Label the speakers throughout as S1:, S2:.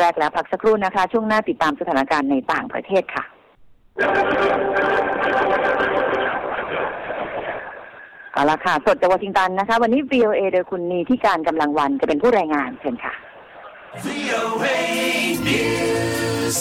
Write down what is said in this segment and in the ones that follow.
S1: กแล้วพักสักครู่นะคะช่วงหน้าติดตามสถานการณ์ในต่างประเทศค่ะเอาละค่ะสดจากวอชิงตันนะคะวันนี้ VOA โดยคุณนีที่การกำลังวันจะเป็นผู้รายงานเชิญค่ะ VOA News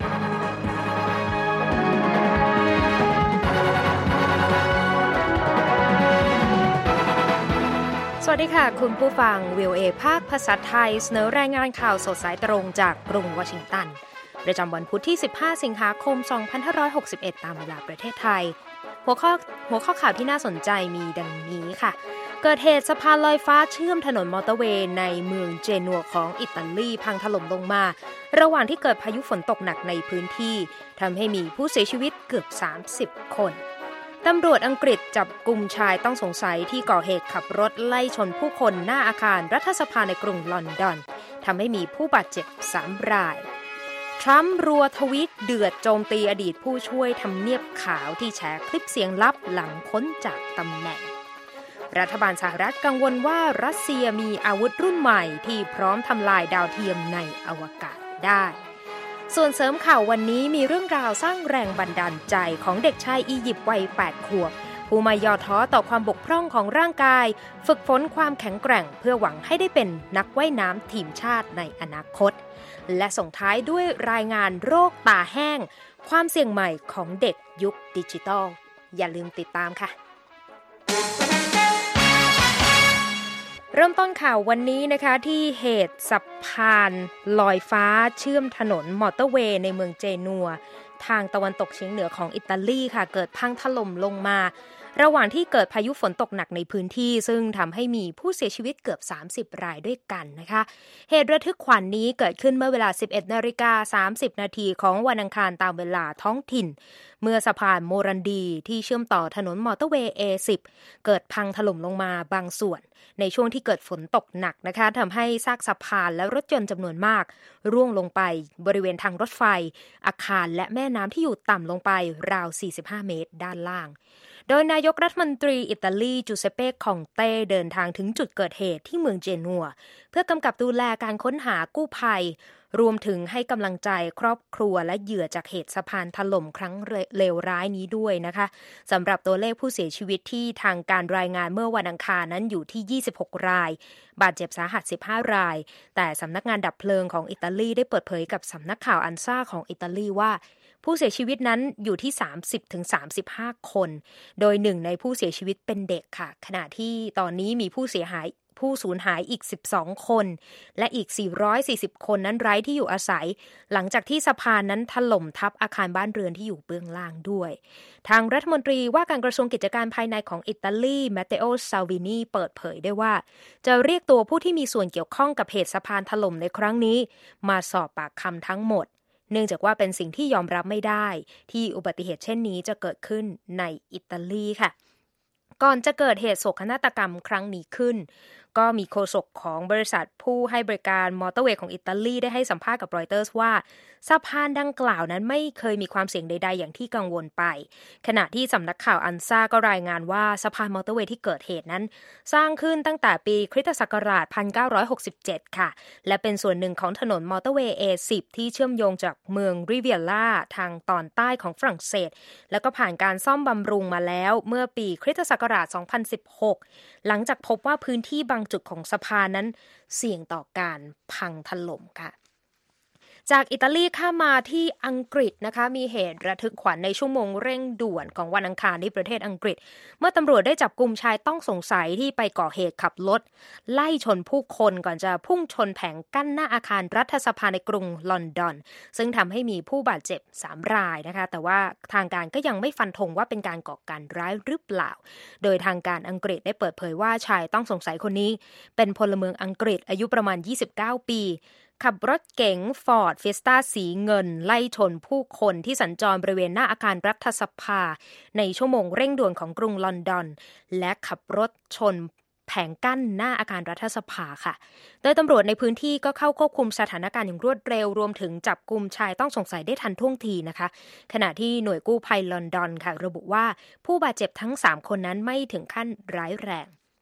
S2: สวัสดีค่ะคุณผู้ฟัง VOA ภาคภาษาไทยเสนอรายงานข่าวสดสายตรงจากกรุงวอชิงตันประจำวันพุธที่ 15 สิงหาคม 2561 ตามเวลาประเทศไทยหัวข้อข่าวที่น่าสนใจมีดังนี้ค่ะเกิดเหตุสะพานลอยฟ้าเชื่อมถนนมอเตอร์เวย์ในเมืองเจนัวของอิตาลีพังถล่มลงมาระหว่างที่เกิดพายุฝนตกหนักในพื้นที่ทำให้มีผู้เสียชีวิตเกือบ 30 คนตำรวจอังกฤษจับกุมชายต้องสงสัยที่ก่อเหตุขับรถไล่ชนผู้คนหน้าอาคารรัฐสภาในกรุงลอนดอนทำให้มีผู้บาดเจ็บ3 รายทรัมป์รัวทวีตเดือดโจมตีอดีตผู้ช่วยทำเนียบขาวที่แชร์คลิปเสียงลับหลังพ้นจากตำแหน่งรัฐบาลสหรัฐกังวลว่ารัสเซียมีอาวุธรุ่นใหม่ที่พร้อมทำลายดาวเทียมในอวกาศได้ส่วนเสริมข่าววันนี้มีเรื่องราวสร้างแรงบันดาลใจของเด็กชายอียิปต์วัย 8 ขวบผู้ไม่ย่อท้อต่อความบกพร่องของร่างกายฝึกฝนความแข็งแกร่งเพื่อหวังให้ได้เป็นนักว่ายน้ำทีมชาติในอนาคตและส่งท้ายด้วยรายงานโรคตาแห้งความเสี่ยงใหม่ของเด็กยุคดิจิทัลอย่าลืมติดตามค่ะเริ่มต้นข่าววันนี้นะคะที่เหตุสะพานลอยฟ้าเชื่อมถนนมอเตอร์เวย์ในเมืองเจนัวทางตะวันตกเฉียงเหนือของอิตาลีค่ะเกิดพังถล่มลงมาระหว่างที่เกิดพายุฝนตกหนักในพื้นที่ซึ่งทำให้มีผู้เสียชีวิตเกือบ30 รายด้วยกันนะคะเหตุระทึกขวัญ นี้เกิดขึ้นเมื่อเวลา 11:30 นาทีของวันอังคารตามเวลาท้องถิ่นเมื่อสะพานโมรันดีที่เชื่อมต่อถนนมอเตอร์เวย์ A10 เกิดพังถล่มลงมาบางส่วนในช่วงที่เกิดฝนตกหนักนะคะทำให้ซากสะพานและรถยนต์จำนวนมากร่วงลงไปบริเวณทางรถไฟอาคารและแม่น้ำที่อยู่ต่ำลงไปราว45 เมตรด้านล่างโดยนายกรัฐมนตรีอิตาลีจูเซเป้คองเต้เดินทางถึงจุดเกิดเหตุที่เมืองเจนัวเพื่อกำกับดูแลการค้นหากู้ภัยรวมถึงให้กำลังใจครอบครัวและเหยื่อจากเหตุสะพานถล่มครั้งเลวร้ายนี้ด้วยนะคะสำหรับตัวเลขผู้เสียชีวิตที่ทางการรายงานเมื่อวันอังคารนั้นอยู่ที่26 รายบาดเจ็บสาหัส15 รายแต่สำนักงานดับเพลิงของอิตาลีได้เปิดเผยกับสำนักข่าวอันซ่าของอิตาลีว่าผู้เสียชีวิตนั้นอยู่ที่ 30-35 คนโดยหนึ่งในผู้เสียชีวิตเป็นเด็กค่ะขณะที่ตอนนี้มีผู้สูญหายอีก12 คนและอีก440 คนนั้นไร้ที่อยู่อาศัยหลังจากที่สะพานนั้นถล่มทับอาคารบ้านเรือนที่อยู่เบื้องล่างด้วยทางรัฐมนตรีว่าการกระทรวงกิจการภายในของอิตาลีมาเตโอ ซาวินีเปิดเผยได้ว่าจะเรียกตัวผู้ที่มีส่วนเกี่ยวข้องกับเหตุสะพานถล่มในครั้งนี้มาสอบปากคำทั้งหมดเนื่องจากว่าเป็นสิ่งที่ยอมรับไม่ได้ที่อุบัติเหตุเช่นนี้จะเกิดขึ้นในอิตาลีค่ะก่อนจะเกิดเหตุโศกนาฏกรรมครั้งนี้ขึ้นก็มีโฆษกของบริษัทผู้ให้บริการมอเตอร์เวย์ของอิตาลีได้ให้สัมภาษณ์กับรอยเตอร์สว่าสะพานดังกล่าวนั้นไม่เคยมีความเสี่ยงใดๆอย่างที่กังวลไปขณะที่สำนักข่าวอันซ่าก็รายงานว่าสะพานมอเตอร์เวย์ที่เกิดเหตุนั้นสร้างขึ้นตั้งแต่ปีคริสตศักราช 1967 ค่ะและเป็นส่วนหนึ่งของถนนมอเตอร์เวย์ A10 ที่เชื่อมโยงจากเมืองริเวียร่าทางตอนใต้ของฝรั่งเศสแล้วก็ผ่านการซ่อมบำรุงมาแล้วเมื่อปีคริสตศักราช 2016 หลังจากพบว่าพื้นที่บางจุดของสะพานนั้นเสี่ยงต่อการพังถล่มค่ะจากอิตาลีข้ามมาที่อังกฤษนะคะมีเหตุระทึกขวัญในชั่วโมงเร่งด่วนของวันอังคารที่ประเทศอังกฤษเมื่อตำรวจได้จับกุมชายต้องสงสัยที่ไปก่อเหตุขับรถไล่ชนผู้คนก่อนจะพุ่งชนแผงกั้นหน้าอาคารรัฐสภาในกรุงลอนดอนซึ่งทำให้มีผู้บาดเจ็บ3 รายนะคะแต่ว่าทางการก็ยังไม่ฟันธงว่าเป็นการก่อการร้ายหรือเปล่าโดยทางการอังกฤษได้เปิดเผยว่าชายต้องสงสัยคนนี้เป็นพลเมืองอังกฤษอายุประมาณ29 ปีขับรถเก๋ง Ford Fiesta สีเงินไล่ชนผู้คนที่สัญจรบริเวณหน้าอาคารรัฐสภาในชั่วโมงเร่งด่วนของกรุงลอนดอนและขับรถชนแผงกั้นหน้าอาคารรัฐสภาค่ะโดยตำรวจในพื้นที่ก็เข้าควบคุมสถานการณ์อย่างรวดเร็วรวมถึงจับกุมชายต้องสงสัยได้ทันท่วงทีนะคะขณะที่หน่วยกู้ภัยลอนดอนค่ะระบุว่าผู้บาดเจ็บทั้ง3 คนนั้นไม่ถึงขั้นร้ายแรง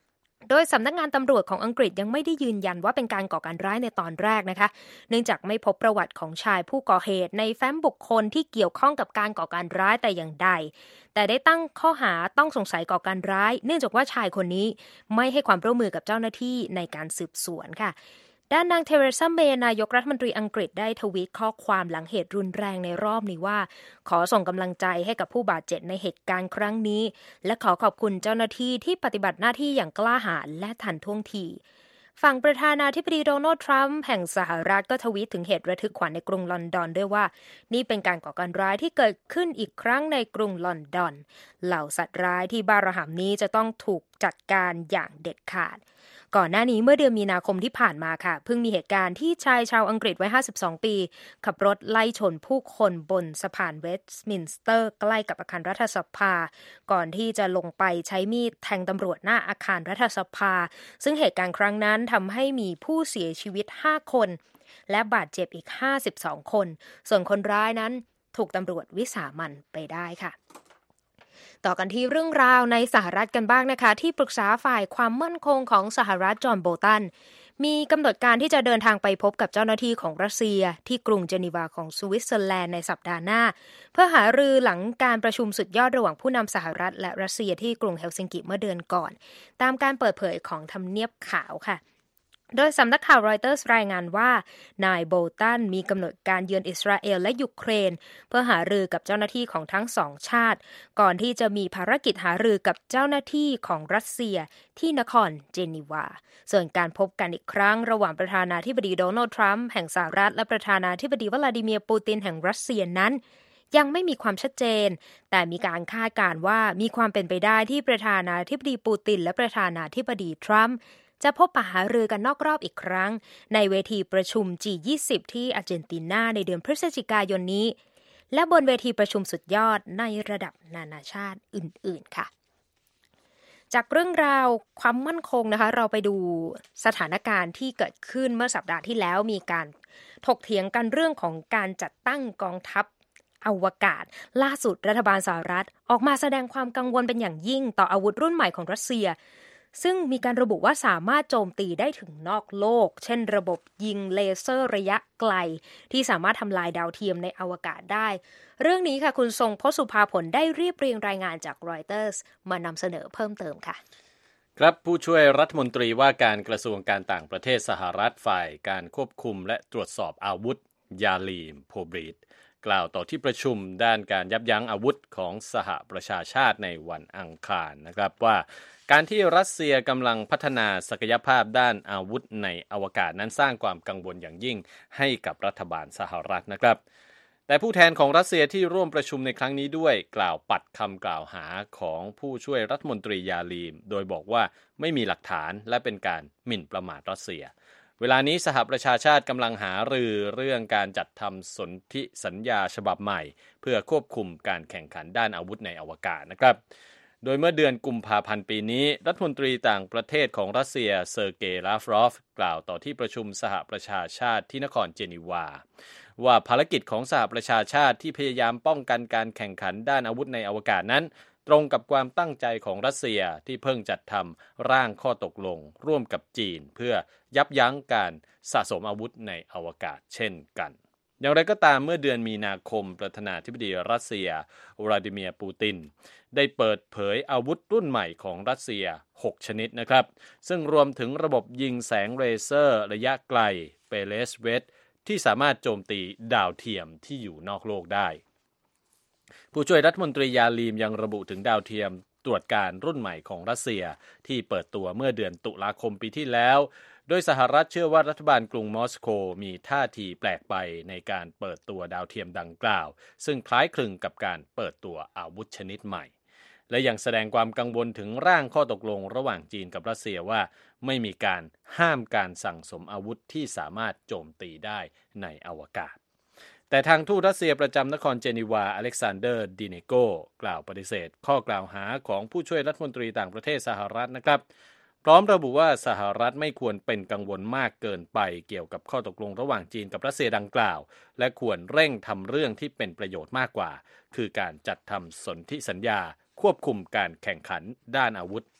S2: โดยสำนักงานตำรวจของอังกฤษยังไม่ได้ยืนยันว่าเป็นการก่อการร้ายในตอนแรกนะคะเนื่องจากไม่พบประวัติของชายผู้ก่อเหตุในแฟ้มบุคคลที่เกี่ยวข้องกับการก่อการร้ายแต่อย่างใดแต่ได้ตั้งข้อหาต้องสงสัยก่อการร้ายเนื่องจากว่าชายคนนี้ไม่ให้ความร่วมมือกับเจ้าหน้าที่ในการสืบสวนค่ะด้านนางเทเรซาเมย์นายกรัฐมนตรีอังกฤษได้ทวีตข้อความหลังเหตุรุนแรงในรอบนี้ว่าขอส่งกำลังใจให้กับผู้บาดเจ็บในเหตุการณ์ครั้งนี้และขอขอบคุณเจ้าหน้าที่ที่ปฏิบัติหน้าที่อย่างกล้าหาญและทันท่วงทีฝั่งประธานาธิบดีโดนัลด์ทรัมป์แห่งสหรัฐก็ทวีตถึงเหตุระทึกขวัญในกรุงลอนดอนด้วยว่านี่เป็นการก่อการร้ายที่เกิดขึ้นอีกครั้งในกรุงลอนดอนเหล่าสัตว์ร้ายที่บ้าระห่ำนี้จะต้องถูกจัดการอย่างเด็ดขาดก่อนหน้านี้เมื่อเดือนมีนาคมที่ผ่านมาค่ะเพิ่งมีเหตุการณ์ที่ชายชาวอังกฤษวัย52ปีขับรถไล่ชนผู้คนบนสะพานเวสต์มินสเตอร์ใกล้กับอาคารรัฐสภาก่อนที่จะลงไปใช้มีดแทงตำรวจหน้าอาคารรัฐสภาซึ่งเหตุการณ์ครั้งนั้นทำให้มีผู้เสียชีวิต5คนและบาดเจ็บอีก52คนส่วนคนร้ายนั้นถูกตำรวจวิสามัญไปได้ค่ะต่อกันที่เรื่องราวในสหรัฐกันบ้างนะคะที่ปรึกษาฝ่ายความมั่นคงของสหรัฐจอห์นโบลตันมีกำหนดการที่จะเดินทางไปพบกับเจ้าหน้าที่ของรัสเซียที่กรุงเจนีวาของสวิตเซอร์แลนด์ในสัปดาห์หน้าเพื่อหารือหลังการประชุมสุดยอดระหว่างผู้นำสหรัฐและรัสเซียที่กรุงเฮลซิงกิเมื่อเดือนก่อนตามการเปิดเผยของทำเนียบขาวค่ะโดยสำนักข่าวรอยเตอร์สรายงานว่านายโบลตันมีกำหนดการเยือนอิสราเอลและยูเครนเพื่อหารือกับเจ้าหน้าที่ของทั้งสองชาติก่อนที่จะมีภารกิจหารือกับเจ้าหน้าที่ของรัสเซียที่นครเจนีวาส่วนการพบกันอีกครั้งระหว่างประธานาธิบดีโดนัลด์ทรัมป์แห่งสหรัฐและประธานาธิบดีวลาดิเมียร์ปูตินแห่งรัสเซียนั้นยังไม่มีความชัดเจนแต่มีการคาดการณ์ว่ามีความเป็นไปได้ที่ประธานาธิบดีปูตินและประธานาธิบดีทรัมป์จะพบปะหารือกันนอกรอบอีกครั้งในเวทีประชุม G20 ที่อาร์เจนตินาในเดือนพฤศจิกายนนี้และบนเวทีประชุมสุดยอดในระดับนานาชาติอื่นๆค่ะจากเรื่องราวความมั่นคงนะคะเราไปดูสถานการณ์ที่เกิดขึ้นเมื่อสัปดาห์ที่แล้วมีการถกเถียงกันเรื่องของการจัดตั้งกองทัพอวกาศล่าสุดรัฐบาลสหรัฐออกมาแสดงความกังวลเป็นอย่างยิ่งต่ออาวุธรุ่นใหม่ของรัสเซียซึ่งมีการระบุว่าสามารถโจมตีได้ถึงนอกโลกเช่นระบบยิงเลเซอร์ระยะไกลที่สามารถทำลายดาวเทียมในอวกาศได้เรื่องนี้ค่ะคุณทรงพสุภาผลได้เรียบเรียงรายงานจากรอยเตอร์สมานำเสนอเพิ่มเติมค่ะ
S3: ครับผู้ช่วยรัฐมนตรีว่าการกระทรวงการต่างประเทศสหรัฐฝ่ายการควบคุมและตรวจสอบอาวุธยาลีมโพบริดกล่าวต่อที่ประชุมด้านการยับยั้งอาวุธของสหประชาชาติในวันอังคารนะครับว่าการที่รัสเซียกำลังพัฒนาศักยภาพด้านอาวุธในอวกาศนั้นสร้างความกังวลอย่างยิ่งให้กับรัฐบาลสหรัฐนะครับแต่ผู้แทนของรัสเซียที่ร่วมประชุมในครั้งนี้ด้วยกล่าวปัดคำกล่าวหาของผู้ช่วยรัฐมนตรียาลีมโดยบอกว่าไม่มีหลักฐานและเป็นการหมิ่นประมาทรัสเซียเวลานี้สหประชาชาติกำลังหารือเรื่องการจัดทำสนธิสัญญาฉบับใหม่เพื่อควบคุมการแข่งขันด้านอาวุธในอวกาศนะครับโดยเมื่อเดือนกุมภาพันธ์ปีนี้รัฐมนตรีต่างประเทศของรัสเซียเซอร์เกย์ลาฟรอฟกล่าวต่อที่ประชุมสหประชาชาติที่นครเจนีวาว่าภารกิจของสหประชาชาติที่พยายามป้องกันการแข่งขันด้านอาวุธในอวกาศนั้นตรงกับความตั้งใจของรัสเซียที่เพิ่งจัดทำร่างข้อตกลงร่วมกับจีนเพื่อยับยั้งการสะสมอาวุธในอวกาศเช่นกันอย่างไรก็ตามเมื่อเดือนมีนาคมประธานาธิบดีรัสเซียวลาดิเมียร์ปูตินได้เปิดเผยอาวุธรุ่นใหม่ของรัสเซีย6ชนิดนะครับซึ่งรวมถึงระบบยิงแสงเลเซอร์ระยะไกลเปเลสเวทที่สามารถโจมตีดาวเทียมที่อยู่นอกโลกได้ผู้ช่วยรัฐมนตรียาลีมยังระบุถึงดาวเทียมตรวจการรุ่นใหม่ของรัสเซียที่เปิดตัวเมื่อเดือนตุลาคมปีที่แล้วโดยสหรัฐเชื่อว่ารัฐบาลกรุงมอสโกมีท่าทีแปลกไปในการเปิดตัวดาวเทียมดังกล่าวซึ่งคล้ายคลึงกับการเปิดตัวอาวุธชนิดใหม่และยังแสดงความกังวลถึงร่างข้อตกลงระหว่างจีนกับรัสเซียว่าไม่มีการห้ามการสั่งสมอาวุธที่สามารถโจมตีได้ในอวกาศแต่ทางทูตรัสเซียประจำนครเจนีวาอเล็กซานเดอร์ดิเนโกกล่าวปฏิเสธข้อกล่าวหาของผู้ช่วยรัฐมนตรีต่างประเทศสหรัฐนะครับพร้อมระบุว่าสหรัฐไม่ควรเป็นกังวลมากเกินไปเกี่ยวกับข้อตกลงระหว่างจีนกับรัสเซียดังกล่าวและควรเร่งทำเรื่องที่เป็นประโยชน์มากกว่าคือการจัดทำสนธิสัญญาควบคุมการแข่งขันด้านอาวุธ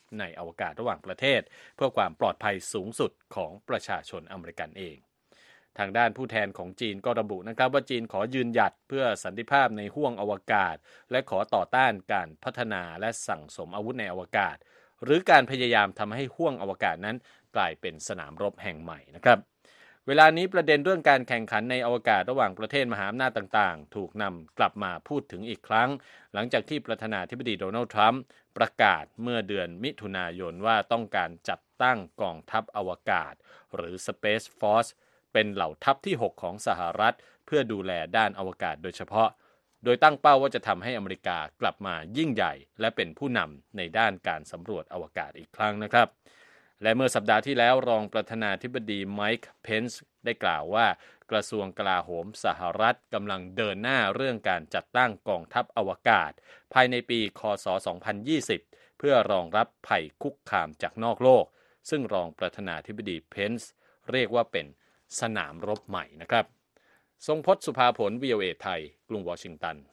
S3: ในอวกาศระหว่างประเทศเพื่อความปลอดภัยสูงสุดของประชาชนอเมริกันเองทางด้านผู้แทนของจีนก็ระบุนะครับว่าจีนขอยืนหยัดเพื่อสันติภาพในห้วงอวกาศและขอต่อต้านการพัฒนาและสั่งสมอาวุธในอวกาศหรือการพยายามทำให้ห้วงอวกาศนั้นกลายเป็นสนามรบแห่งใหม่นะครับเวลานี้ประเด็นเรื่องการแข่งขันในอวกาศระหว่างประเทศมหาอำนาจต่างๆถูกนำกลับมาพูดถึงอีกครั้งหลังจากที่ประธานาธิบดีโดนัลด์ทรัมป์ประกาศเมื่อเดือนมิถุนายนว่าต้องการจัดตั้งกองทัพอวกาศหรือ Space Force เป็นเหล่าทัพที่ 6 ของสหรัฐเพื่อดูแลด้านอวกาศโดยเฉพาะโดยตั้งเป้าว่าจะทำให้อเมริกากลับมายิ่งใหญ่และเป็นผู้นำในด้านการสำรวจอวกาศอีกครั้งนะครับและเมื่อสัปดาห์ที่แล้วรองประธานาธิบดีไมค์เพนซ์ได้กล่าวว่ากระทรวงกลาโหมสหรัฐกำลังเดินหน้าเรื่องการจัดตั้งกองทัพอวกาศภายในปีค.ศ. 2020 เพื่อรองรับภัยคุกคามจากนอกโลกซึ่งรองประธานาธิบดีเพนซ์เรียกว่าเป็นสนามรบใหม่นะครับทรงพจน์ สุภาผล VOA ไทยกรุงวอชิงตัน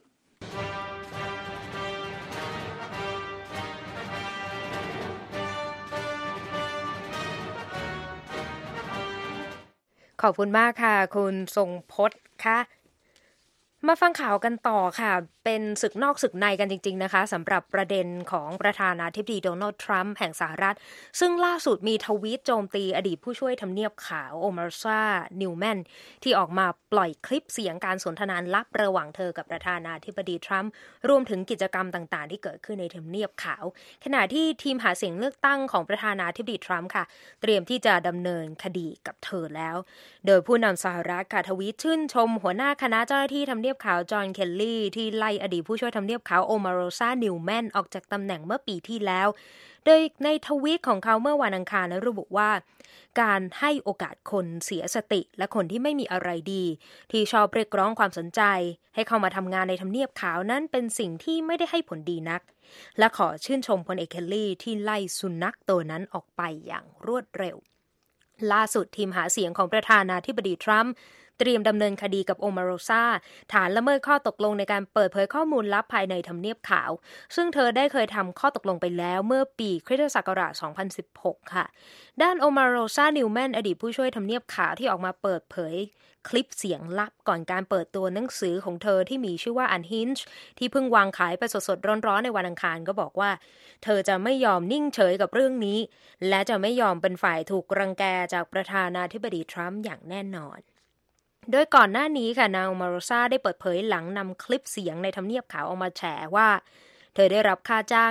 S2: ขอบคุณมากค่ะคุณทรงพจน์ค่ะมาฟังข่าวกันต่อค่ะเป็นศึกนอกศึกในกันจริงๆนะคะสำหรับประเด็นของประธานาธิบดีโดนัลด์ทรัมป์แห่งสหรัฐซึ่งล่าสุดมีทวีตโจมตีอดีตผู้ช่วยทำเนียบขาวโอมาซานิวแมนที่ออกมาปล่อยคลิปเสียงการสนทนาลับระหว่างเธอกับประธานาธิบดีทรัมป์รวมถึงกิจกรรมต่างๆที่เกิดขึ้นในทำเนียบขาวขณะที่ทีมหาเสียงเลือกตั้งของประธานาธิบดีทรัมป์ค่ะเตรียมที่จะดำเนินคดีกับเธอแล้วโดยผู้นำสหรัฐค่ะทวีตชื่นชมหัวหน้าคณะเจ้าหน้าที่ทำเนียบขาวจอห์นเคลลี่ที่ไล่อดีตผู้ช่วยทำเนียบขาวโอมาโรซานิวแมนออกจากตำแหน่งเมื่อปีที่แล้วโดยในทวีตของเขาเมื่อวันอังคารระบุว่าการให้โอกาสคนเสียสติและคนที่ไม่มีอะไรดีที่ชอบเรียกร้องความสนใจให้เข้ามาทำงานในทำเนียบขาวนั้นเป็นสิ่งที่ไม่ได้ให้ผลดีนักและขอชื่นชมพลเอกเคลลี่ที่ไล่สุนัขตัวนั้นออกไปอย่างรวดเร็วล่าสุดทีมหาเสียงของประธานาธิบดีทรัมป์เตรียมดำเนินคดีกับโอมาโรซาฐานละเมิดข้อตกลงในการเปิดเผยข้อมูลลับภายในทำเนียบขาวซึ่งเธอได้เคยทำข้อตกลงไปแล้วเมื่อปีคริสตศักราช 2016 ค่ะด้านโอมาโรซานิวแมนอดีตผู้ช่วยทำเนียบขาวที่ออกมาเปิดเผยคลิปเสียงลับก่อนการเปิดตัวหนังสือของเธอที่มีชื่อว่า Unhinged ที่เพิ่งวางขายไปสดๆร้อนๆในวันอังคารก็บอกว่าเธอจะไม่ยอมนิ่งเฉยกับเรื่องนี้และจะไม่ยอมเป็นฝ่ายถูกรังแกจากประธานาธิบดีทรัมป์อย่างแน่นอนโดยก่อนหน้านี้ค่ะนางมาโรซาได้เปิดเผยหลังนำคลิปเสียงในทำเนียบขาวออกมาแฉว่าเธอได้รับค่าจ้าง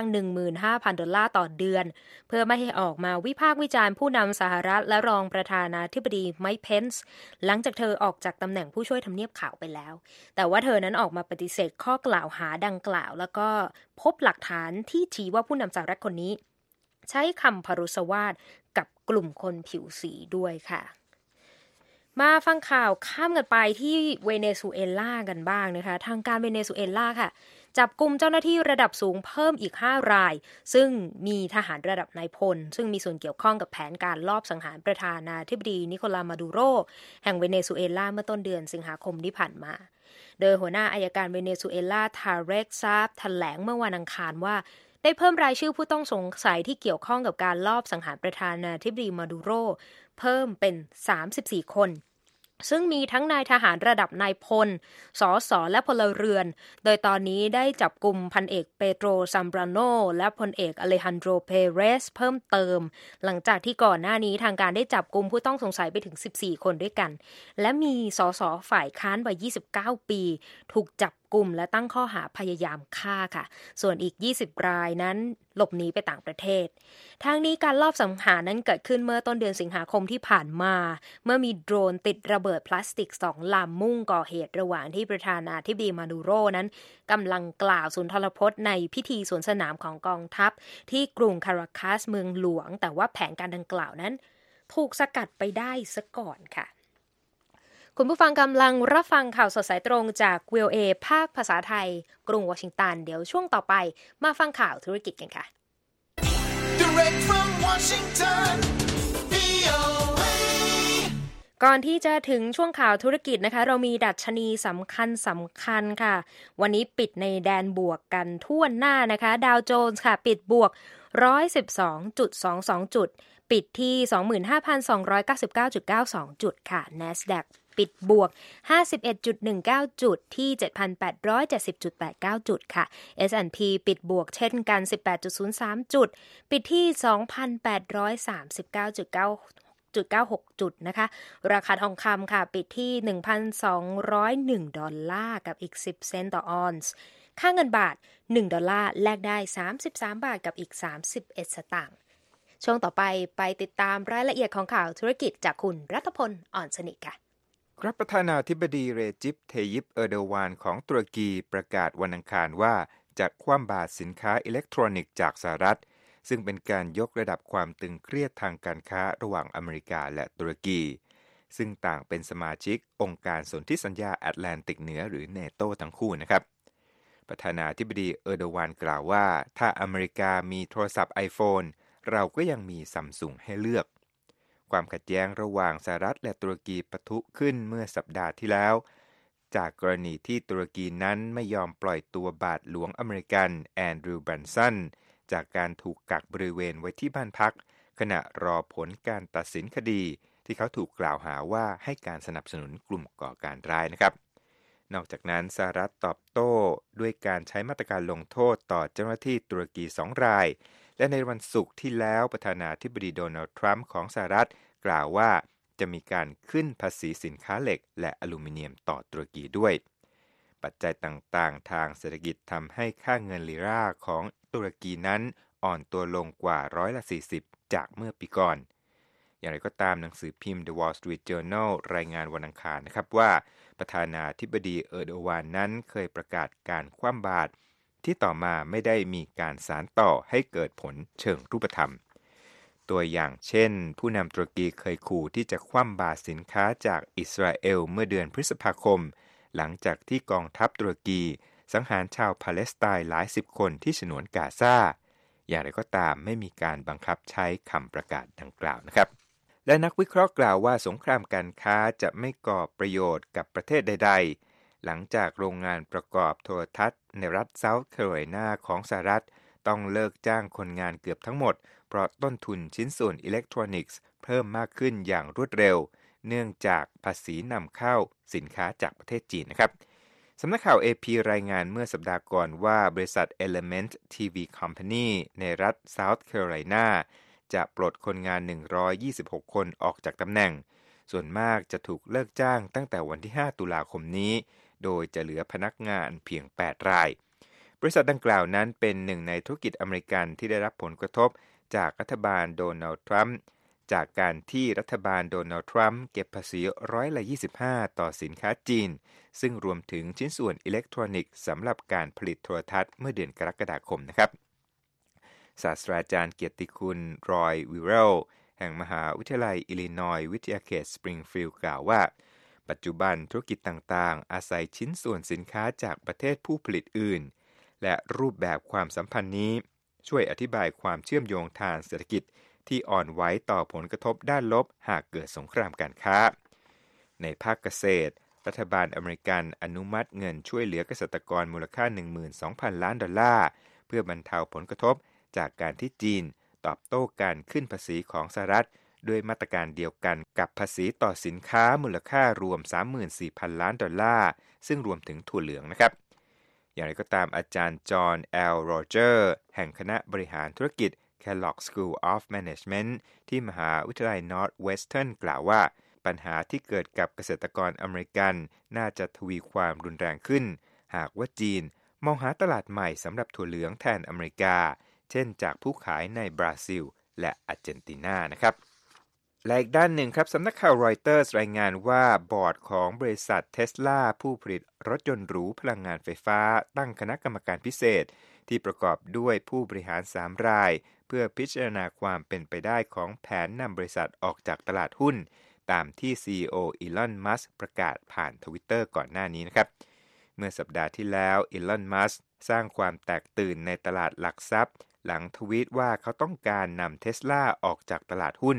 S2: $15,000 ต่อเดือนเพื่อไม่ให้ออกมาวิพากษ์วิจารณ์ผู้นำสหรัฐและรองประธานาธิบดีไมค์เพนซ์หลังจากเธอออกจากตำแหน่งผู้ช่วยทำเนียบขาวไปแล้วแต่ว่าเธอนั้นออกมาปฏิเสธข้อกล่าวหาดังกล่าวแล้วก็พบหลักฐานที่ชี้ว่าผู้นำสหรัฐคนนี้ใช้คำพรุษวาทกับกลุ่มคนผิวสีด้วยค่ะมาฟังข่าวข้ามกันไปที่เวเนซุเอลากันบ้างนะคะทางการเวเนซุเอลาค่ะจับกุมเจ้าหน้าที่ระดับสูงเพิ่มอีก5รายซึ่งมีทหารระดับนายพลซึ่งมีส่วนเกี่ยวข้องกับแผนการลอบสังหารประธานาธิบดีนิโคลามาดูโรแห่งเวเนซุเอลาเมื่อต้นเดือนสิงหาคมที่ผ่านมาโดยหัวหน้าอัยการเวเนซุเอลาทาเรกซาบแถลงเมื่อวันอังคารว่าได้เพิ่มรายชื่อผู้ต้องสงสัยที่เกี่ยวข้องกับการลอบสังหารประธานาธิบดีมาดูโรเพิ่มเป็น34คนซึ่งมีทั้งนายทหารระดับนายพลสสและพลเรือนโดยตอนนี้ได้จับกุมพันเอกเปโตรซัมบราโนและพลเอกอเลฮันโดรเพเรสเพิ่มเติมหลังจากที่ก่อนหน้านี้ทางการได้จับกุมผู้ต้องสงสัยไปถึง14คนด้วยกันและมีสสฝ่ายค้านวัย29ปีถูกจับกุมและตั้งข้อหาพยายามฆ่าค่ะส่วนอีก20รายนั้นหลบหนีไปต่างประเทศทางนี้การลอบสังหารนั้นเกิดขึ้นเมื่อต้นเดือนสิงหาคมที่ผ่านมาเมื่อมีโดรนติดระเบิดพลาสติก2ลำมุ่งก่อเหตุระหว่างที่ประธานาธิบดีมาดูโรนั้นกำลังกล่าวสุนทรพจน์ในพิธีสวนสนามของกองทัพที่กรุงคาราคัสเมืองหลวงแต่ว่าแผนการดังกล่าวนั้นถูกสกัดไปได้ซะก่อนค่ะคุณผู้ฟังกำลังรับฟังข่าวสดสายตรงจาก VOA ภาคภาษาไทยกรุงวอชิงตันเดี๋ยวช่วงต่อไปมาฟังข่าวธุรกิจกันค่ะ Direct from Washington, VOA ก่อนที่จะถึงช่วงข่าวธุรกิจนะคะเรามีดัชนีสำคัญค่ะวันนี้ปิดในแดนบวกกันทั่วหน้านะคะดาวโจนส์ค่ะปิดบวก 112.22 จุดปิดที่ 25,299.92 จุดค่ะ NASDAQ ปิดบวก 51.19 จุดที่ 7,870.89 จุดค่ะ S&P ปิดบวกเช่นกัน 18.03 จุดปิดที่ 2,839.96 จุดนะคะราคาทองคำค่ะปิดที่ 1,201 ดอลลาร์กับอีก10เซนต์ต่อออนซ์ค่าเงินบาท1ดอลลาร์แลกได้33บาทกับอีก31สตางค์ช่วงต่อไปติดตามรายละเอียดของข่าวธุรกิจจากคุณรัฐพลอ่อนสนิทค่ะ
S4: ครับประธานาธิบดีเรจิป เทยิป เออร์โดวานของตุรกีประกาศวันอังคารว่าจะคว่ำบาตรสินค้าอิเล็กทรอนิกส์จากสหรัฐซึ่งเป็นการยกระดับความตึงเครียดทางการค้าระหว่างอเมริกาและตุรกีซึ่งต่างเป็นสมาชิกองค์การสนธิสัญญาแอตแลนติกเหนือหรือเนโตทั้งคู่นะครับประธานาธิบดีเออร์โดวานกล่าวว่าถ้าอเมริกามีโทรศัพท์ iPhone เราก็ยังมีซัมซุงให้เลือกความขัดแย้งระหว่างสหรัฐและตุรกีปะทุขึ้นเมื่อสัปดาห์ที่แล้วจากกรณีที่ตุรกีนั้นไม่ยอมปล่อยตัวบาทหลวงอเมริกันแอนดรูว์ แบรนสันจากการถูกกักบริเวณไว้ที่บ้านพักขณะรอผลการตัดสินคดีที่เขาถูกกล่าวหาว่าให้การสนับสนุนกลุ่มก่อการร้ายนะครับนอกจากนั้นสหรัฐตอบโต้ด้วยการใช้มาตรการลงโทษต่อเจ้าหน้าที่ตุรกี2 รายและในวันศุกร์ที่แล้วประธานาธิบดีโดนัลด์ทรัมป์ของสหรัฐกล่าวว่าจะมีการขึ้นภาษีสินค้าเหล็กและอลูมิเนียมต่อตุรกีด้วยปัจจัยต่างๆทางเศรษฐกิจทำให้ค่าเงินลีราของตุรกีนั้นอ่อนตัวลงกว่า40%จากเมื่อปีก่อนอย่างไรก็ตามหนังสือพิมพ์ The Wall Street Journal รายงานวันอังคารนะครับว่าประธานาธิบดีเออร์โดวานนั้นเคยประกาศการคว่ำบาตรที่ต่อมาไม่ได้มีการสานต่อให้เกิดผลเชิงรูปธรรมตัวอย่างเช่นผู้นำตุรกีเคยขู่ที่จะคว่ำบาตรสินค้าจากอิสราเอลเมื่อเดือนพฤษภาคมหลังจากที่กองทัพตุรกีสังหารชาวปาเลสไตน์หลาย10คนที่ฉนวนกาซาอย่างไรก็ตามไม่มีการบังคับใช้คำประกาศดังกล่าวนะครับและนักวิเคราะห์กล่าวว่าสงครามการค้าจะไม่ก่อประโยชน์กับประเทศใดๆหลังจากโรงงานประกอบโทรทัศน์ในรัฐเซาท์แคโรไลนาของสหรัฐต้องเลิกจ้างคนงานเกือบทั้งหมดเพราะต้นทุนชิ้นส่วนอิเล็กทรอนิกส์เพิ่มมากขึ้นอย่างรวดเร็วเนื่องจากภาษีนำเข้าสินค้าจากประเทศจีนนะครับสำนักข่าว AP รายงานเมื่อสัปดาห์ก่อนว่าบริษัท Element TV Company ในรัฐ South Carolina จะปลดคนงาน126คนออกจากตำแหน่งส่วนมากจะถูกเลิกจ้างตั้งแต่วันที่5ตุลาคมนี้โดยจะเหลือพนักงานเพียง8รายบริษัทดังกล่าวนั้นเป็นหนึ่งในธุรกิจอเมริกันที่ได้รับผลกระทบจากรัฐบาลโดนัลด์ทรัมป์จากการที่รัฐบาลโดนัลด์ทรัมป์เก็บภาษี25%ต่อสินค้าจีนซึ่งรวมถึงชิ้นส่วนอิเล็กทรอนิกส์สำหรับการผลิตโทรทัศน์เมื่อเดือนกรกฎาคมนะครับศาสตราจารย์เกียรติคุณรอยวิเรลแห่งมหาวิทยาลัยอิลลินอยส์วิทยาเขตสปริงฟิลด์กล่าวว่าปัจจุบันธุรกิจต่างๆอาศัยชิ้นส่วนสินค้าจากประเทศผู้ผลิตอื่นและรูปแบบความสัมพันธ์นี้ช่วยอธิบายความเชื่อมโยงทางเศรษฐกิจที่อ่อนไหวต่อผลกระทบด้านลบหากเกิดสงครามการค้าในภาคเกษตรรัฐบาลอเมริกันอนุมัติเงินช่วยเหลือเกษตรกรมูลค่า 12,000 ล้านดอลลาร์เพื่อบรรเทาผลกระทบจากการที่จีนตอบโต้การขึ้นภาษีของสหรัฐด้วยมาตรการเดียวกันกับภาษีต่อสินค้ามูลค่ารวม 34,000 ล้านดอลลาร์ซึ่งรวมถึงถั่วเหลืองนะครับอย่างไรก็ตามอาจารย์จอห์น แอล โรเจอร์แห่งคณะบริหารธุรกิจ Kellogg School of Management ที่มหาวิทยาลัย Northwestern กล่าวว่าปัญหาที่เกิดกับเกษตรกรอเมริกันน่าจะทวีความรุนแรงขึ้นหากว่าจีนมองหาตลาดใหม่สำหรับถั่วเหลืองแทนอเมริกาเช่นจากผู้ขายในบราซิลและอาร์เจนตินานะครับและอีกด้านหนึ่งครับสำนักข่าวรอยเตอร์สรายงานว่าบอร์ดของบริษัทเทสลาผู้ผลิตรถยนต์หรูพลังงานไฟฟ้าตั้งคณะกรรมการพิเศษที่ประกอบด้วยผู้บริหาร3รายเพื่อพิจารณาความเป็นไปได้ของแผนนำบริษัทออกจากตลาดหุ้นตามที่ CEO อีลอน มัสก์ประกาศผ่าน Twitter ก่อนหน้านี้นะครับเมื่อสัปดาห์ที่แล้วอีลอน มัสก์สร้างความแตกตื่นในตลาดหลักทรัพย์หลังทวีตว่าเขาต้องการนำเทสลาออกจากตลาดหุ้น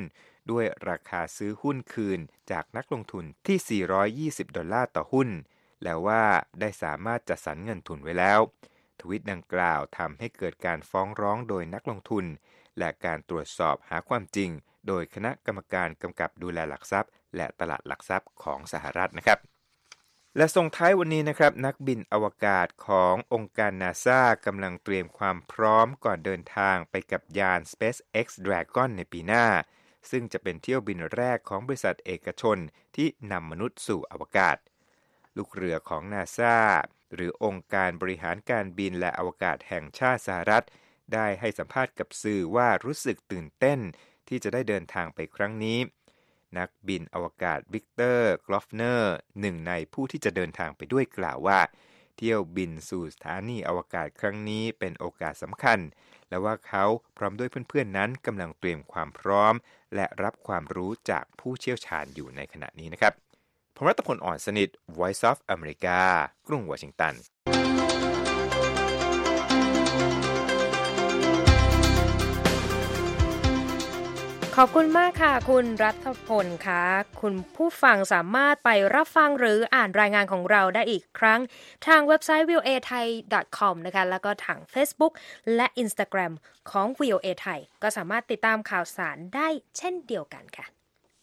S4: ด้วยราคาซื้อหุ้นคืนจากนักลงทุนที่$420ต่อหุ้นแล้วว่าได้สามารถจัดสรรเงินทุนไว้แล้วทวีตดังกล่าวทำให้เกิดการฟ้องร้องโดยนักลงทุนและการตรวจสอบหาความจริงโดยคณะกรรมการกำกับดูแลหลักทรัพย์และตลาดหลักทรัพย์ของสหรัฐนะครับและส่งท้ายวันนี้นะครับนักบินอวกาศขององค์การ NASA กำลังเตรียมความพร้อมก่อนเดินทางไปกับยาน SpaceX Dragon ในปีหน้าซึ่งจะเป็นเที่ยวบินแรกของบริษัทเอกชนที่นำมนุษย์สู่อวกาศลูกเรือของ NASA หรือองค์การบริหารการบินและอวกาศแห่งชาติสหรัฐได้ให้สัมภาษณ์กับสื่อว่ารู้สึกตื่นเต้นที่จะได้เดินทางไปครั้งนี้นักบินอวกาศวิกเตอร์กลอฟเนอร์หนึ่งในผู้ที่จะเดินทางไปด้วยกล่าวว่าเที่ยวบินสู่สถานีอวกาศครั้งนี้เป็นโอกาสสำคัญและว่าเขาพร้อมด้วยเพื่อนๆนั้นกำลังเตรียมความพร้อมและรับความรู้จากผู้เชี่ยวชาญอยู่ในขณะนี้นะครับผมรัตพล อ่อนสนิท Voice of America กรุงวอชิงตัน
S2: ขอบคุณมากค่ะคุณรัฐพลค่ะคุณผู้ฟังสามารถไปรับฟังหรืออ่านรายงานของเราได้อีกครั้งทางเว็บไซต์ voathai.com นะคะแล้วก็ทาง Facebook และ Instagram ของ VOA Thai ก็สามารถติดตามข่าวสารได้เช่นเดียวกันค่ะ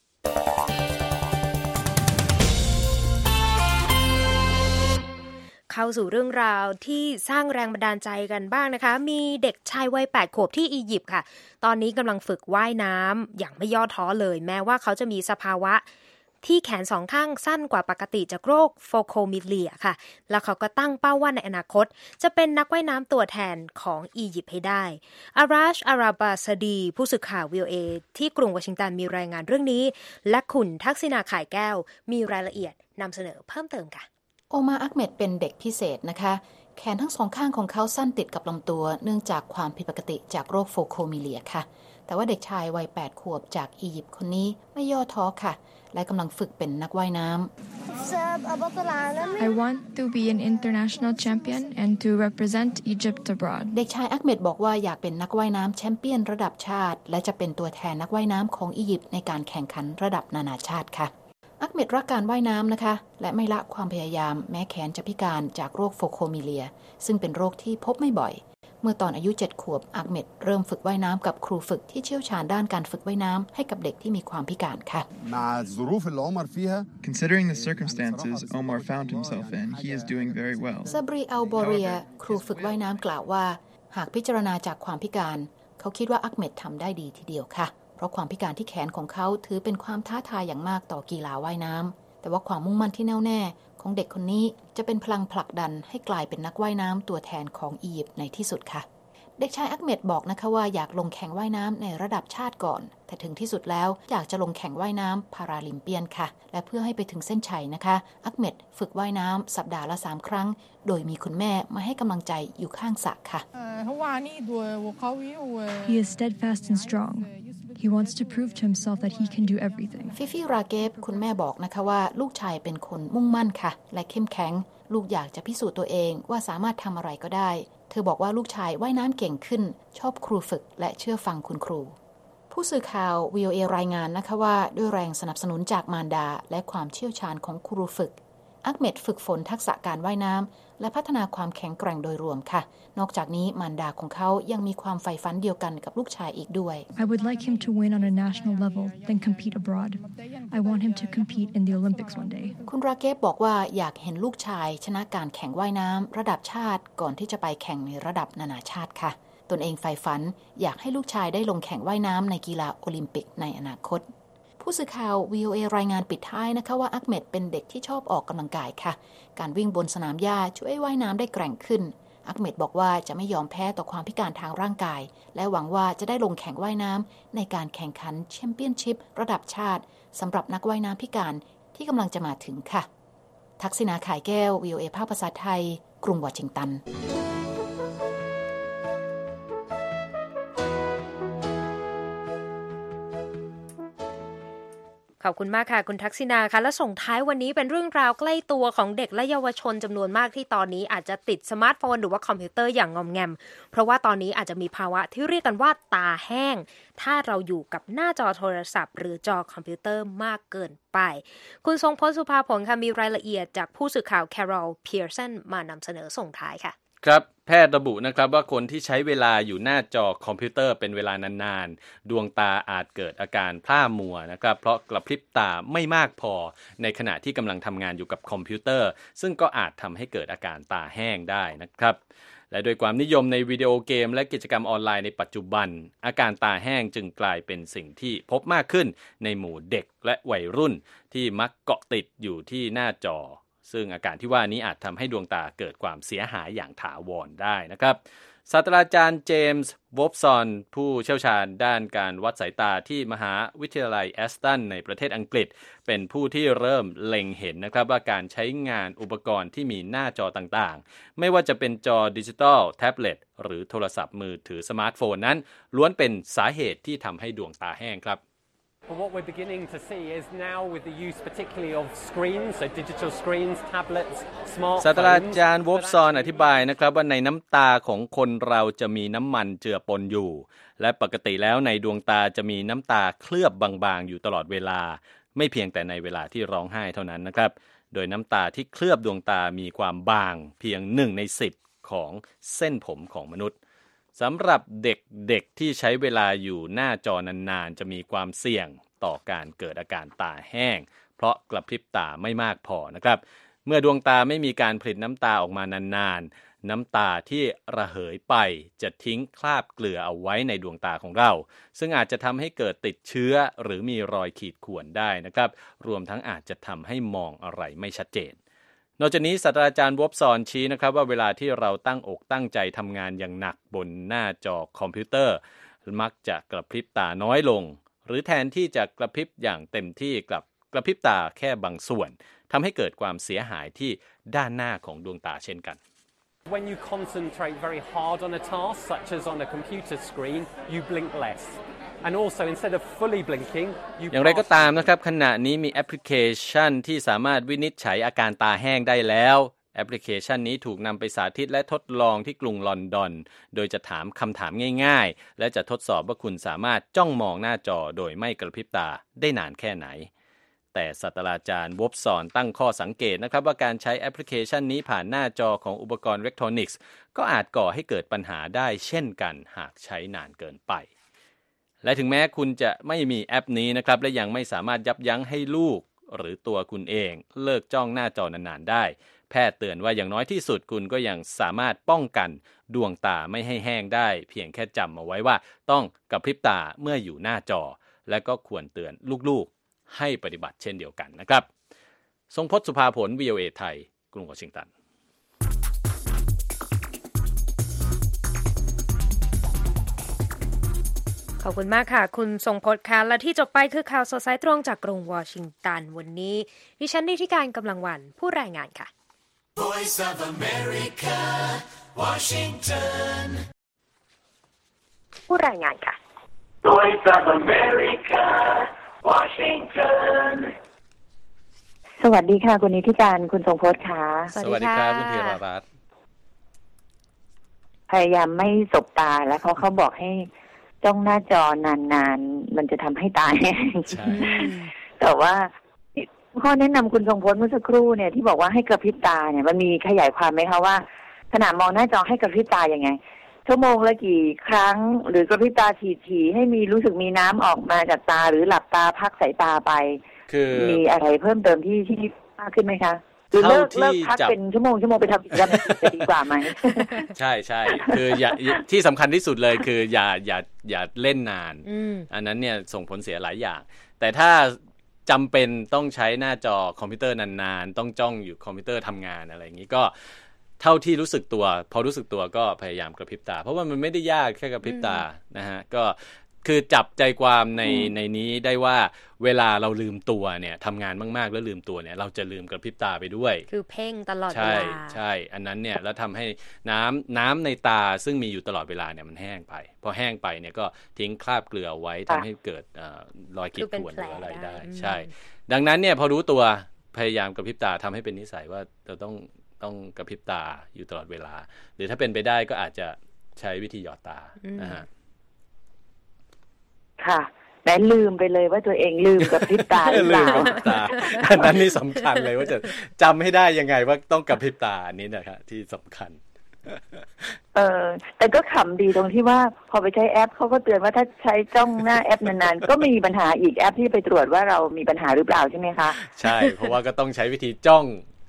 S2: เข้าสู่เรื่องราวที่สร้างแรงบันดาลใจกันบ้างนะคะมีเด็กชายวัย8 ขวบที่อียิปต์ค่ะตอนนี้กำลังฝึกว่ายน้ำอย่างไม่ย่อท้อเลยแม้ว่าเขาจะมีสภาวะที่แขนสองข้างสั้นกว่าปกติจากโรคโฟโคมิเลียค่ะแล้วเขาก็ตั้งเป้าว่าในอนาคตจะเป็นนักว่ายน้ำตัวแทนของอียิปต์ให้ได้อาราชอาราบาซาดีผู้สื่อข่าว VOA ที่กรุงวอชิงตันมีรายงานเรื่องนี้และคุณทักษิณาข่ายแก้วมีรายละเอียดนำเสนอเพิ่มเติมค่ะ
S5: โอมาอักเมดเป็นเด็กพิเศษนะคะแขนทั้งสองข้างของเขาสั้นติดกับลำตัวเนื่องจากความผิดปกติจากโรคโฟโคมิเลียค่ะแต่ว่าเด็กชายวัย8 ขวบจากอียิปต์คนนี้ไม่ย่อท้อค่ะและกำลังฝึกเป็นนักว่ายน้
S6: ำ I want to be an international champion and to represent Egypt abroad
S5: เด็กชายอักเมดบอกว่าอยากเป็นนักว่ายน้ำแชมเปี้ยนระดับชาติและจะเป็นตัวแทนนักว่ายน้ำของอียิปต์ในการแข่งขันระดับนานาชาติค่ะอักเมดรักการว่ายน้ำนะคะและไม่ละความพยายามแม้แขนจะพิการจากโรคโฟโคมิเลียซึ่งเป็นโรคที่พบไม่บ่อยเมื่อตอนอายุ7 ขวบอักเมดเริ่มฝึกว่ายน้ำกับครูฝึกที่เชี่ยวชาญด้านการฝึกว่ายน้ำให้กับเด็กที่มีความพิการค่ะ
S6: Considering the circumstances Omar found himself in, he is doing very well.
S5: ซาบรีอัลบอเรียครูฝึกว่ายน้ำกล่าวว่าหากพิจารณาจากความพิการเขาคิดว่าอักเมดทำได้ดีทีเดียวค่ะเพราะความพิการที่แขนของเขาถือเป็นความท้าทายอย่างมากต่อกีฬาว่ายน้ำแต่ว่าความมุ่งมั่นที่แน่วแน่ของเด็กคนนี้จะเป็นพลังผลักดันให้กลายเป็นนักว่ายน้ำตัวแทนของอียิปต์ในที่สุดค่ะเด็กชายอักเมดบอกนะคะว่าอยากลงแข่งว่ายน้ำในระดับชาติก่อนแต่ถึงที่สุดแล้วอยากจะลงแข่งว่ายน้ำพาราลิมเปียนค่ะและเพื่อให้ไปถึงเส้นชัยนะคะอักเมดฝึกว่ายน้ำสัปดาห์ละ3 ครั้งโดยมีคุณแม่มาให้กำลังใจอยู่ข้างสระค่ะ
S6: He is steadfast and strong.He wants to prove to himself that he can do everything.
S5: ฟิฟิราเกฟคุณแม่บอกนะคะว่าลูกชายเป็นคนมุ่งมั่นค่ะและเข้มแข็งลูกอยากจะพิสูจน์ตัวเองว่าสามารถทำอะไรก็ได้เธอบอกว่าลูกชายว่ายน้ำเก่งขึ้นชอบครูฝึกและเชื่อฟังคุณครูผู้สื่อข่าว VOA รายงานนะคะว่าด้วยแรงสนับสนุนจากมารดาและความเชี่ยวชาญของครูฝึกอักเมดฝึกฝนทักษะการว่ายน้ำและพัฒนาความแข็งแกร่งโดยรวมค่ะนอกจากนี้มารดาของเขายังมีความใฝ่ฝันเดียวกันกับลูกชายอีกด้วย
S6: I would like him to win on a national level then compete abroad. I want him to compete in the Olympics one day.
S5: คุณราเกฟบอกว่าอยากเห็นลูกชายชนะการแข่งว่ายน้ำระดับชาติก่อนที่จะไปแข่งในระดับนานาชาติค่ะตนเองใฝ่ฝันอยากให้ลูกชายได้ลงแข่งว่ายน้ำในกีฬาโอลิมปิกในอนาคตผู้สื่อข่าว VOA รายงานปิดท้ายนะคะว่าอักเมดเป็นเด็กที่ชอบออกกำลังกายค่ะการวิ่งบนสนามหญ้าช่วยว่ายน้ำได้แกร่งขึ้นอักเมดบอกว่าจะไม่ยอมแพ้ต่อความพิการทางร่างกายและหวังว่าจะได้ลงแข่งว่ายน้ำในการแข่งขันแชมเปี้ยนชิพระดับชาติสำหรับนักว่ายน้ำพิการที่กำลังจะมาถึงค่ะทักษิณาข่ายแก้ว VOA ภาคภาษาไทยกรุงวอชิงตัน
S2: ขอบคุณมากค่ะคุณทักษิณาค่ะและส่งท้ายวันนี้เป็นเรื่องราวใกล้ตัวของเด็กและเยาวชนจำนวนมากที่ตอนนี้อาจจะติดสมาร์ทโฟนหรือว่าคอมพิวเตอร์อย่างงอมแงมเพราะว่าตอนนี้อาจจะมีภาวะที่เรียกกันว่าตาแห้งถ้าเราอยู่กับหน้าจอโทรศัพท์หรือจอคอมพิวเตอร์มากเกินไปคุณทรงพจน์สุภาผลค่ะมีรายละเอียดจากผู้สื่อข่าวแคโรลเพียร์สันมานำเสนอส่งท้ายค่ะ
S3: ครับแพทย์ระบุนะครับว่าคนที่ใช้เวลาอยู่หน้าจอคอมพิวเตอร์เป็นเวลานานๆดวงตาอาจเกิดอาการพร่ามัวนะครับเพราะกระพริบตาไม่มากพอในขณะที่กำลังทำงานอยู่กับคอมพิวเตอร์ซึ่งก็อาจทำให้เกิดอาการตาแห้งได้นะครับและโดยความนิยมในวิดีโอเกมและกิจกรรมออนไลน์ในปัจจุบันอาการตาแห้งจึงกลายเป็นสิ่งที่พบมากขึ้นในหมู่เด็กและวัยรุ่นที่มักเกาะติดอยู่ที่หน้าจอซึ่งอาการที่ว่านี้อาจทำให้ดวงตาเกิดความเสียหายอย่างถาวรได้นะครับศาสตราจารย์เจมส์วอบซอนผู้เชี่ยวชาญด้านการวัดสายตาที่มหาวิทยาลัยแอสตันในประเทศอังกฤษเป็นผู้ที่เริ่มเล็งเห็นนะครับว่าการใช้งานอุปกรณ์ที่มีหน้าจอต่างๆไม่ว่าจะเป็นจอดิจิตอลแท็บเล็ตหรือโทรศัพท์มือถือสมาร์ทโฟนนั้นล้วนเป็นสาเหตุที่ทำให้ดวงตาแห้งครับ
S7: But what we're beginning to see is now with the use particularly of screens, so digital screens, tablets, smartphones.
S3: ศาสตราจารย์วอบซอนอธิบายนะครับว่าในน้ำตาของคนเราจะมีน้ำมันเจือปนอยู่และปกติแล้วในดวงตาจะมีน้ำตาเคลือบบางๆอยู่ตลอดเวลาไม่เพียงแต่ในเวลาที่ร้องไห้เท่านั้นนะครับโดยน้ำตาที่เคลือบดวงตามีความบางเพียง1 ใน 10ของเส้นผมของมนุษย์สำหรับเด็กๆที่ใช้เวลาอยู่หน้าจอนานๆจะมีความเสี่ยงต่อการเกิดอาการตาแห้งเพราะกระพริบตาไม่มากพอนะครับเมื่อดวงตาไม่มีการผลิตน้ำตาออกมานานๆน้ำตาที่ระเหยไปจะทิ้งคราบเกลือเอาไว้ในดวงตาของเราซึ่งอาจจะทำให้เกิดติดเชื้อหรือมีรอยขีดข่วนได้นะครับรวมทั้งอาจจะทำให้มองอะไรไม่ชัดเจนนอกจากนี้ศาสตราจารย์วอบซอนชี้นะครับว่าเวลาที่เราตั้งอกตั้งใจทำงานอย่างหนักบนหน้าจอคอมพิวเตอร์มักจะกระพริบตาน้อยลงหรือแทนที่จะกระพริบอย่างเต็มที่กระพริบตาแค่บางส่วนทำให้เกิดความเสียหายที่ด้านหน้าของดวงตาเช่นกัน
S7: When you concentrate very hard on a task such as on a computer screen you blink less and also instead of fully blinking you
S3: อย่างไรก็ตามนะครับขณะนี้มีแอปพลิเคชันที่สามารถวินิจฉัยอาการตาแห้งได้แล้วแอปพลิเคชันนี้ถูกนำไปสาธิตและทดลองที่กรุงลอนดอนโดยจะถามคำถามง่ายๆและจะทดสอบว่าคุณสามารถจ้องมองหน้าจอโดยไม่กระพริบตาได้นานแค่ไหนแต่ศาสตราจารย์วอบซอนตั้งข้อสังเกตนะครับว่าการใช้แอปพลิเคชันนี้ผ่านหน้าจอของอุปกรณ์อิเล็กทรอนิกส์ก็อาจก่อให้เกิดปัญหาได้เช่นกันหากใช้นานเกินไปและถึงแม้คุณจะไม่มีแอปนี้นะครับและยังไม่สามารถยับยั้งให้ลูกหรือตัวคุณเองเลิกจ้องหน้าจอนานๆได้แพทย์เตือนว่าอย่างน้อยที่สุดคุณก็ยังสามารถป้องกันดวงตาไม่ให้แห้งได้เพียงแค่จำเอาไว้ว่าต้องกระพริบตาเมื่ออยู่หน้าจอและก็ควรเตือนลูกๆให้ปฏิบัติเช่นเดียวกันนะครับทรงพจน์สุภาผล VOA ไทยกรุงวอชิงตัน
S2: ขอบคุณมากค่ะคุณทรงพจน์ค่ะและที่จบไปคือข่าวสดสายตรงจากกรุงวอชิงตันวันนี้ดิฉันนิติการกำลังวันผู้รายงานค่ะ
S8: Voice of America Washington
S2: ผู้รายงานค่ะ
S8: Voice of America Washington
S1: สวัสดีค่ะคุณนิติการคุณทรงพจน์ค่ะ
S3: สวัสดีครับคุณธีรรัตน์
S1: พยายามไม่สบตาแล้วเขาบอกให้จ้องหน้าจอนานๆมันจะทำให้ตาแห้งใช่แต่ว่าข้อแนะนำคุณทรงพจน์เมื่อสักครู่เนี่ยที่บอกว่าให้กระพริบตาเนี่ยมันมีขยายความไหมคะว่าขณะมองหน้าจอให้กระพริบตายังไงชั่วโมงละกี่ครั้งหรือกระพริบตาถี่ๆให้มีรู้สึกมีน้ำออกมาจากตาหรือหลับตาพักสายตาไปคือมีอะไรเพิ่มเติมที่มากขึ้นไหมคะหรือเลิกพักเป็นชั่วโมงไปทำกิจกรรมจะดีกว่าไหม
S3: ใช่คืออย่าที่สำคัญที่สุดเลยคืออย่าเล่นนานอันนั้นเนี่ยส่งผลเสียหลายอย่างแต่ถ้าจำเป็นต้องใช้หน้าจอคอมพิวเตอร์นานๆต้องจ้องอยู่คอมพิวเตอร์ทำงานอะไรอย่างนี้ก็เท่าที่รู้สึกตัวพอรู้สึกตัวก็พยายามกระพริบตาเพราะว่ามันไม่ได้ยากแค่กระพริบตานะฮะก็คือจับใจความในนี้ได้ว่าเวลาเราลืมตัวเนี่ยทำงานมากๆแล้วลืมตัวเนี่ยเราจะลืมกระพริบตาไปด้วย
S2: คือเพ่งตลอดเวลา
S3: ใช่อันนั้นเนี่ยแล้วทำให้น้ำในตาซึ่งมีอยู่ตลอดเวลาเนี่ยมันแห้งไปพอแห้งไปเนี่ยก็ทิ้งคราบเกลือไว้ทำให้เกิดรอยขีดข่วนหรืออะไรได้ใช่ดังนั้นเนี่ยพอรู้ตัวพยายามกระพริบตาทำให้เป็นนิสัยว่าเราต้องกระพริบตาอยู่ตลอดเวลาหรือถ้าเป็นไปได้ก็อาจจะใช้วิธีหยอดตานะฮะ
S1: ค่ะแต่ลืมไปเลยว่าตัวเองลืมกระพริบตาหรือเปล่า
S3: อันนั้นนี่สำคัญเลยว่าจะจำให้ได้ยังไงว่าต้องกระพริบตาอันนี้นะครับที่สำคัญ
S1: แต่ก็ขำดีตรงที่ว่าพอไปใช้แอปเขาก็เตือนว่าถ้าใช้จ้องหน้าแอปนานๆก็มีปัญหาอีกแอปที่ไปตรวจว่าเรามีปัญหาหรือเปล่าใช่ไหมคะ
S3: ใช่เพราะว่าก็ต้องใช้วิธีจ้อง